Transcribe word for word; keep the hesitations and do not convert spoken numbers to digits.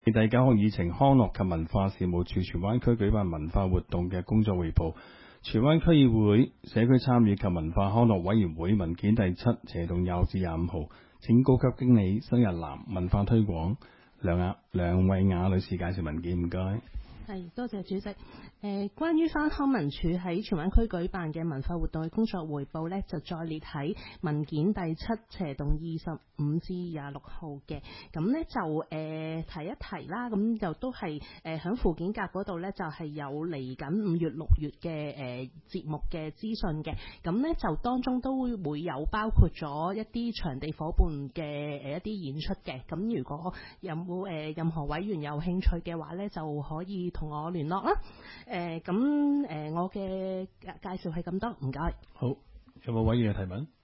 第九項議程，康樂及文化事務處荃灣區舉辦文化活動嘅工作彙報。荃灣區議會社區參與及文化康樂委員會文件第七，斜動廿至廿五號，請高級經理新日南文化推廣梁雅梁慧雅女士介紹文件，唔該。 係，多謝主席。誒、呃，關於翻康文署喺荃灣區舉辦嘅文化活動嘅工作彙報呢，就再列喺文件第七斜動二十五至廿六號嘅。咁呢就誒、呃、提一提啦，咁就都係誒喺附件格嗰度呢，就係、是、有嚟緊五月六月嘅誒、呃、節目嘅資訊嘅。咁呢就當中都會有包括咗一啲場地夥伴嘅誒一啲演出嘅。咁如果有冇誒、呃、任何委員有興趣嘅話呢，就可以同我聯絡啦。誒咁誒，我嘅介紹係咁多，唔該。 好，有冇委員嘅提問？